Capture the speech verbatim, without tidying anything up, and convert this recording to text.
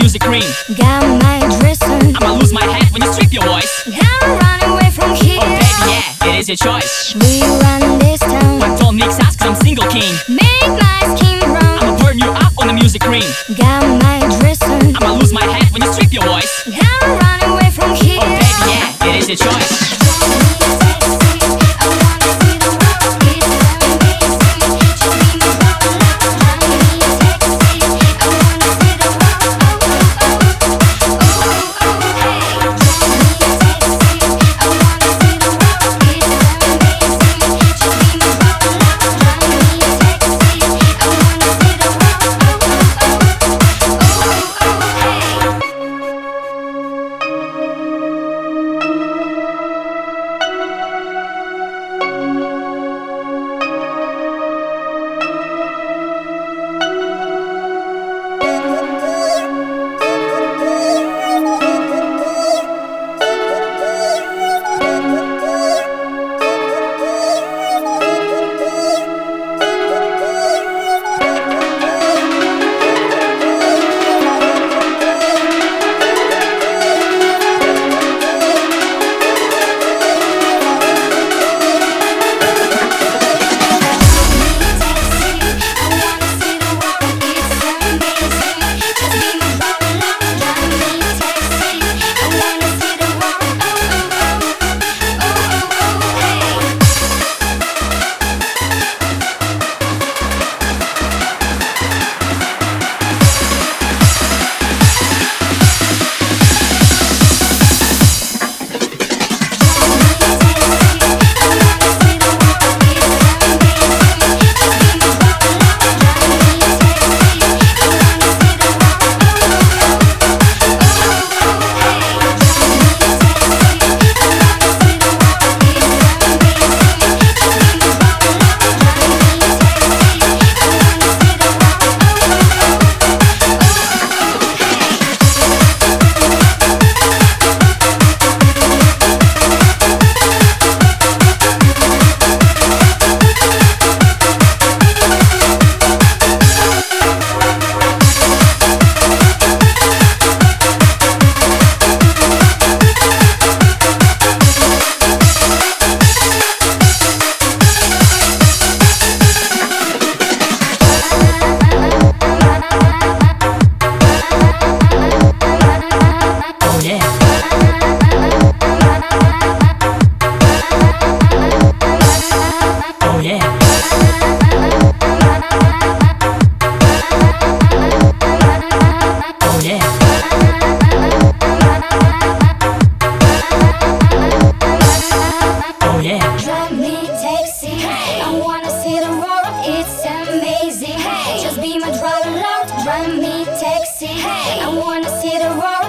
music green. Got my dress on. I'ma lose my head when you strip your voice. Gotta run away from here. Oh baby, yeah, it is your choice. We run this town. But don't mix us cause I'm single king. Make my skin brown. I'ma burn you up on the music green. Got my dress on. I'ma lose my head when you strip your voice. Gotta run away from here. Oh baby, yeah, it is your choice. Just be my driver, Lord, drive me taxi. I wanna see the road.